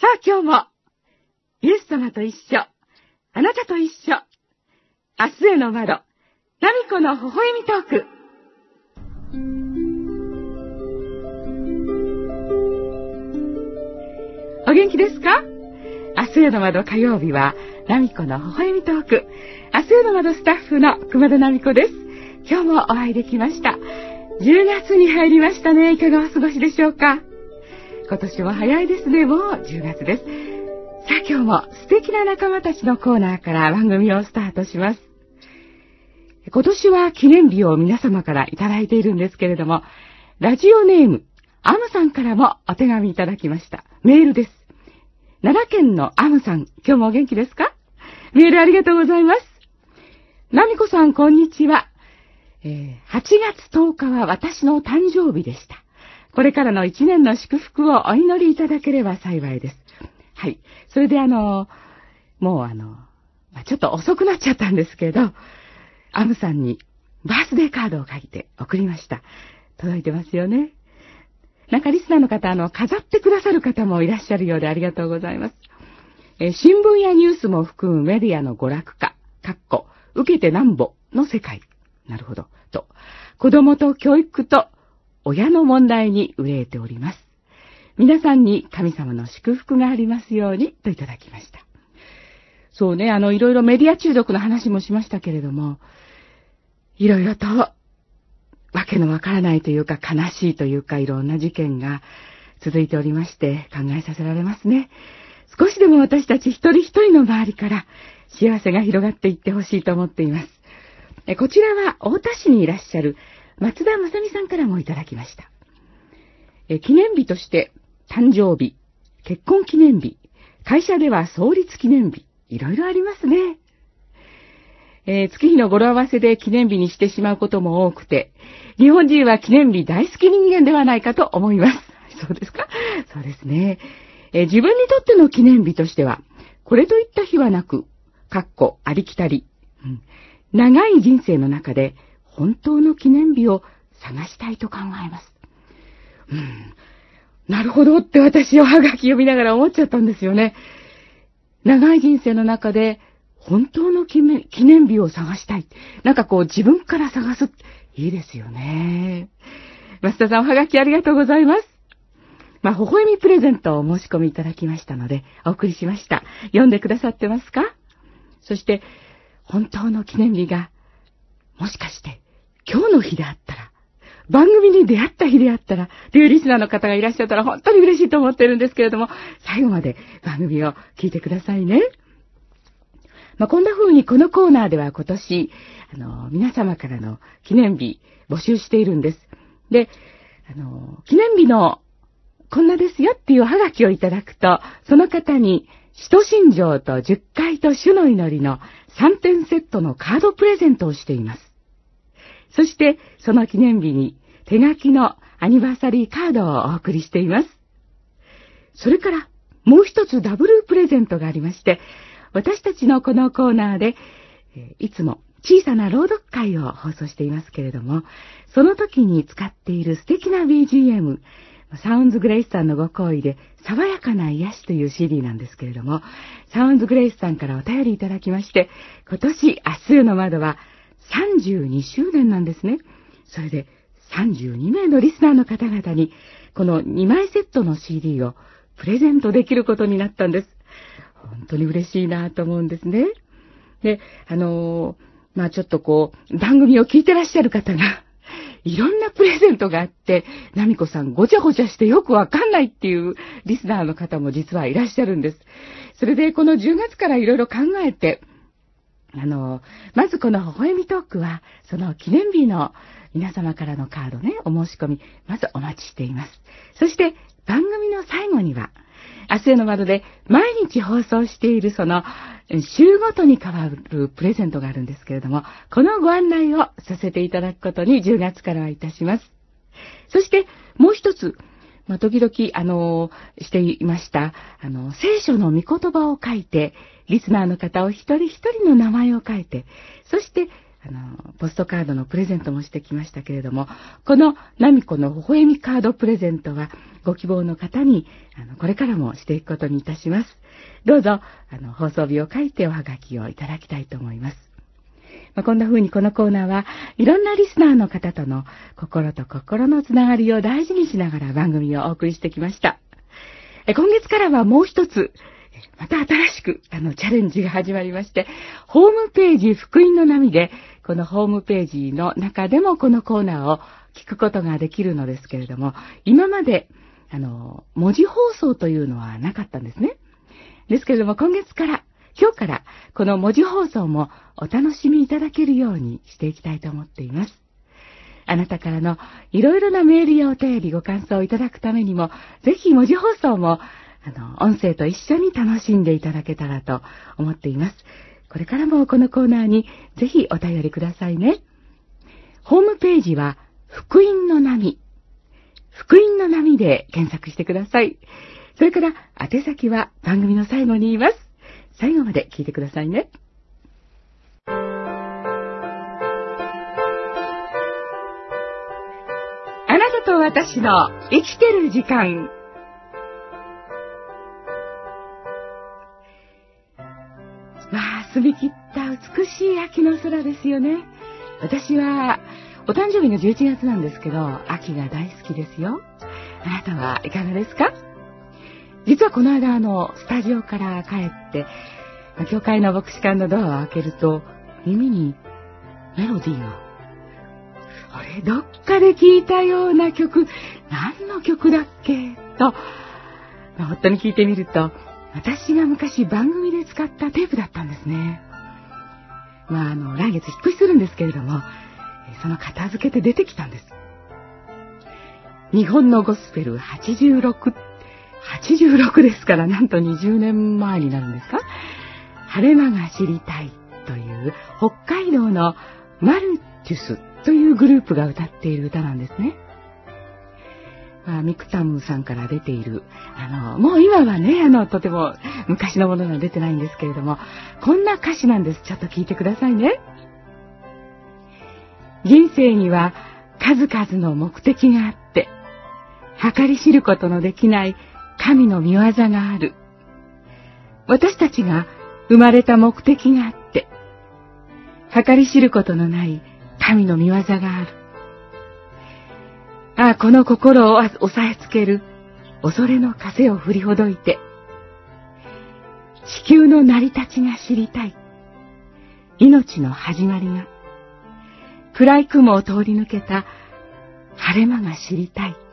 さあ今日も、イエス様と一緒、あなたと一緒、明日への窓、ナミコの微笑みトーク。お元気ですか？明日への窓火曜日は、ナミコの微笑みトーク。明日への窓スタッフの熊田ナミコです。今日もお会いできました。10月に入りましたね。いかがお過ごしでしょうか？今年も早いですね。もう10月です。さあ今日も素敵な仲間たちのコーナーから番組をスタートします。今年は記念日を皆様からいただいているんですけれども、ラジオネームアムさんからもお手紙いただきました。メールです。奈良県のアムさん、今日もお元気ですか？メールありがとうございます。ナミコさんこんにちは。8月10日は私の誕生日でした。これからの1年の祝福をお祈りいただければ幸いです。はい。それでもうちょっと遅くなっちゃったんですけど、アムさんにバースデーカードを書いて送りました。届いてますよね。なんかリスナーの方、飾ってくださる方もいらっしゃるようでありがとうございます。新聞やニュースも含むメディアの娯楽化、受けてなんぼの世界。なるほど。と、子供と教育と親の問題に憂えております。皆さんに神様の祝福がありますようにといただきました。そうね、いろいろメディア中毒の話もしましたけれども、いろいろとわけのわからないというか悲しいというかいろんな事件が続いておりまして考えさせられますね。少しでも私たち一人一人の周りから幸せが広がっていってほしいと思っています。こちらは太田市にいらっしゃる松田正美さんからもいただきました。記念日として誕生日、結婚記念日、会社では創立記念日、いろいろありますね。月日の語呂合わせで記念日にしてしまうことも多くて、日本人は記念日大好き人間ではないかと思います。そうですか？そうですね。自分にとっての記念日としては、これといった日はなく、ありきたり、長い人生の中で本当の記念日を探したいと考えます。なるほどって私おはがき読みながら思っちゃったんですよね。長い人生の中で本当の記念日を探したい。なんか自分から探す。いいですよね。増田さんおはがきありがとうございます。微笑みプレゼントをお申し込みいただきましたのでお送りしました。読んでくださってますか？そして本当の記念日がもしかして今日の日であったら、番組に出会った日であったら、というリスナーの方がいらっしゃったら本当に嬉しいと思ってるんですけれども、最後まで番組を聞いてくださいね。こんな風にこのコーナーでは今年、皆様からの記念日募集しているんです。で、記念日のこんなですよっていうおはがきをいただくと、その方に、使徒信条と10回と主の祈りの3点セットのカードプレゼントをしています。そして、その記念日に手書きのアニバーサリーカードをお送りしています。それから、もう一つダブルプレゼントがありまして、私たちのこのコーナーで、いつも小さな朗読会を放送していますけれども、その時に使っている素敵な BGM、サウンズグレイスさんのご好意で、爽やかな癒しという CD なんですけれども、サウンズグレイスさんからお便りいただきまして、今年明日への窓は32周年なんですね。それで32名のリスナーの方々に、この2枚セットの CD をプレゼントできることになったんです。本当に嬉しいなと思うんですね。で、ちょっと番組を聞いてらっしゃる方が、いろんなプレゼントがあって、ナミコさんごちゃごちゃしてよくわかんないっていうリスナーの方も実はいらっしゃるんです。それでこの10月からいろいろ考えて、まずこの微笑みトークは、その記念日の皆様からのカードね、お申し込み、まずお待ちしています。そして番組の最後には、明日への窓で毎日放送しているその週ごとに変わるプレゼントがあるんですけれども、このご案内をさせていただくことに10月からはいたします。そしてもう一つ、時々していました聖書の御言葉を書いて、リスナーの方を一人一人の名前を書いて、そしてポストカードのプレゼントもしてきましたけれども、このナミコの微笑みカードプレゼントは、ご希望の方に、これからもしていくことにいたします。どうぞ、放送日を書いておはがきをいただきたいと思います。こんな風にこのコーナーはいろんなリスナーの方との心と心のつながりを大事にしながら番組をお送りしてきました。今月からはもう一つ、また新しくチャレンジが始まりまして、ホームページ福音の波で、このホームページの中でもこのコーナーを聞くことができるのですけれども、今まで文字放送というのはなかったんですね。ですけれども今日からこの文字放送もお楽しみいただけるようにしていきたいと思っています。あなたからのいろいろなメールやお便りご感想をいただくためにも、ぜひ文字放送も音声と一緒に楽しんでいただけたらと思っています。これからもこのコーナーにぜひお便りくださいね。ホームページは福音の波。福音の波で検索してください。それから宛先は番組の最後に言います。最後まで聞いてくださいね。あなたと私の生きてる時間。澄み切った美しい秋の空ですよね。私はお誕生日が11月なんですけど、秋が大好きですよ。あなたはいかがですか？実はこの間スタジオから帰って、教会の牧師館のドアを開けると、耳にメロディーが。あれ、どっかで聞いたような曲、何の曲だっけと、夫に聞いてみると、私が昔番組で使ったテープだったんですね。来月引っ越しするんですけれども、その片付けて出てきたんです。日本のゴスペル86ですから、なんと20年前になるんですか？晴れ間が知りたいという北海道のマルチュスというグループが歌っている歌なんですね。ミクタムさんから出ている、もう今はね、とても昔のものが出てないんですけれども、こんな歌詞なんです。ちょっと聞いてくださいね。人生には数々の目的があって、計り知ることのできない神の御業がある。私たちが生まれた目的があって、計り知ることのない神の御業がある。この心を押さえつける恐れの風を振りほどいて、地球の成り立ちが知りたい。命の始まりが、暗い雲を通り抜けた晴れ間が知りたい。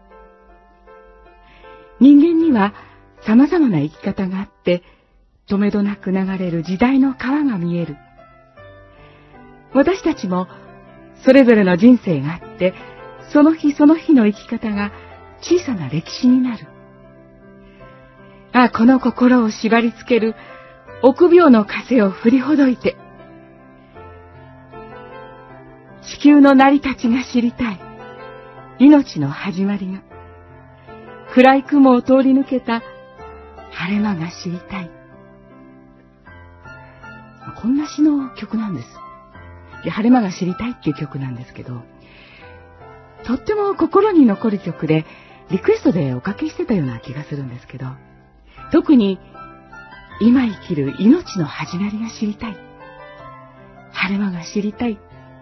人間には様々な生き方があって、止めどなく流れる時代の川が見える。私たちもそれぞれの人生があって、その日その日の生き方が小さな歴史になる。この心を縛り付ける臆病の風を振りほどいて、地球の成り立ちが知りたい。命の始まりが、暗い雲を通り抜けた晴れ間が知りたい。こんな詩の曲なんです。晴れ間が知りたいっていう曲なんですけど、とっても心に残る曲で、リクエストでおかけしてたような気がするんですけど、特に今生きる命の始まりが知りたい。晴れ間が知りたい。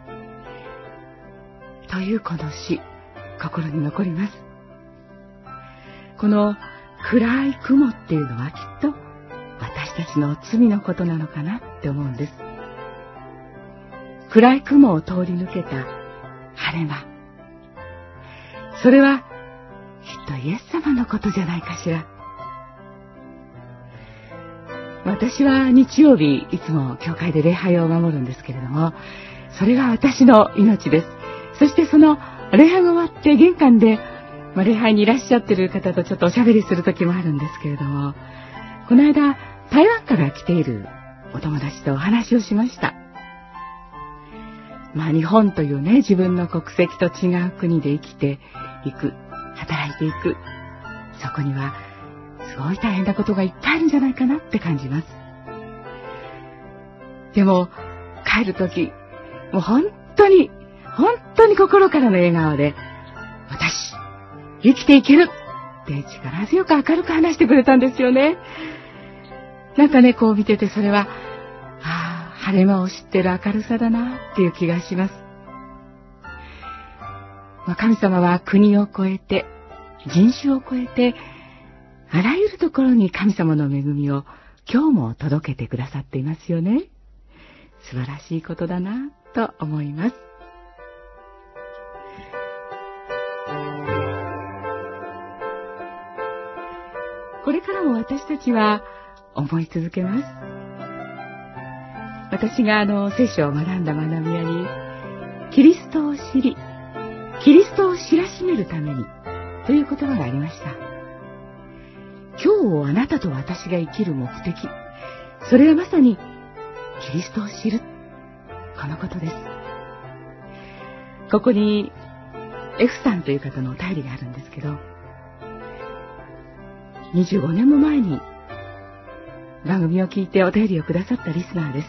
というこの詩、心に残ります。この暗い雲っていうのはきっと私たちの罪のことなのかなって思うんです。暗い雲を通り抜けた晴れ間。それはきっとイエス様のことじゃないかしら。私は日曜日いつも教会で礼拝を守るんですけれども、それが私の命です。そしてその礼拝が終わって玄関で、礼拝にいらっしゃってる方とちょっとおしゃべりする時もあるんですけれども、この間台湾から来ているお友達とお話をしました。日本というね、自分の国籍と違う国で生きていく、働いていく、そこにはすごい大変なことがいっぱいあるんじゃないかなって感じます。でも帰るとき、 もう本当に心からの笑顔で、私、生きていけるって力強く明るく話してくれたんですよね。なんかね、こう見ててそれは、晴れ間を知ってる明るさだなっていう気がします。神様は国を越えて、人種を越えて、あらゆるところに神様の恵みを今日も届けてくださっていますよね。素晴らしいことだなと思います。これからも私たちは思い続けます。私が聖書を学んだ学び屋に、キリストを知り、キリストを知らしめるためにという言葉がありました。今日あなたと私が生きる目的、それはまさにキリストを知る、このことです。ここに F さんという方のお便りがあるんですけど、25年も前に番組を聞いてお便りをくださったリスナーです。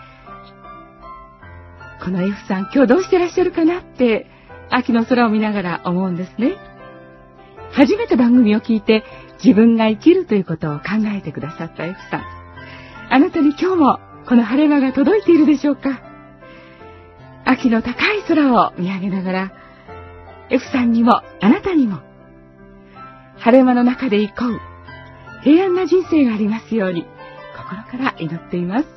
この F さん、今日どうしてらっしゃるかなって秋の空を見ながら思うんですね。初めて番組を聞いて自分が生きるということを考えてくださった F さん、あなたに今日もこの晴れ間が届いているでしょうか。秋の高い空を見上げながら F さんにもあなたにも晴れ間の中で行こう平安な人生がありますように心から祈っています。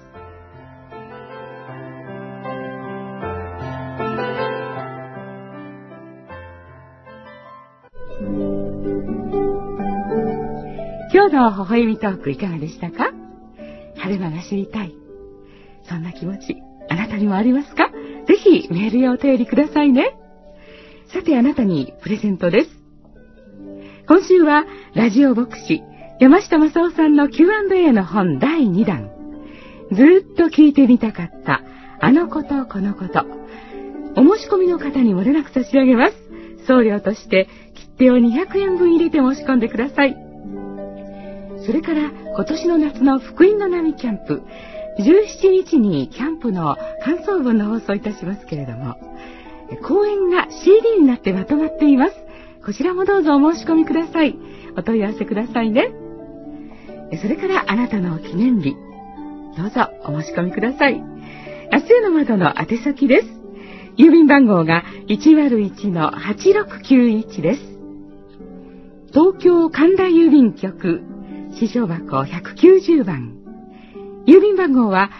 今日の微笑みトークいかがでしたか？晴れ間が知りたい、そんな気持ちあなたにもありますか？ぜひメールやお便りくださいね。さて、あなたにプレゼントです。今週はラジオ牧師山下正夫さんの Q&A の本第2弾、ずっと聞いてみたかったあのことこのこと、お申し込みの方に漏れなく差し上げます。送料として切手を200円分入れて申し込んでください。それから今年の夏の福音の波キャンプ、17日にキャンプの感想文の放送いたしますけれども、講演が CD になってまとまっています。こちらもどうぞお申し込みください。お問い合わせくださいね。それからあなたの記念日、どうぞお申し込みください。明日への窓の宛先です。郵便番号が 101-8691 です。東京神田郵便局支所箱190番。郵便番号は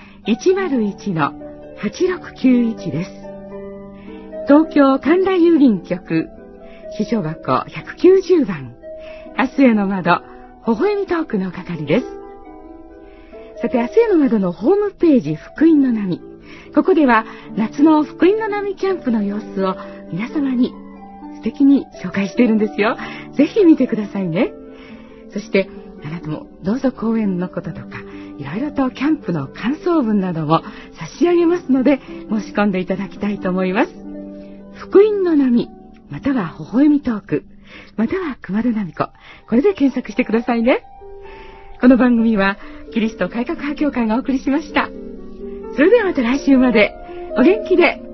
101-8691 です。東京神田郵便局支所箱190番。明日への窓、微笑みトークの係です。さて、明日への窓のホームページ、福音の波。ここでは夏の福音の波キャンプの様子を皆様に素敵に紹介しているんですよ。ぜひ見てくださいね。そしてあなたもどうぞ講演のこととかいろいろとキャンプの感想文なども差し上げますので、申し込んでいただきたいと思います。福音の波、または微笑みトーク、または熊田奈美子、これで検索してくださいね。この番組はキリスト改革派協会がお送りしました。それではまた来週までお元気で。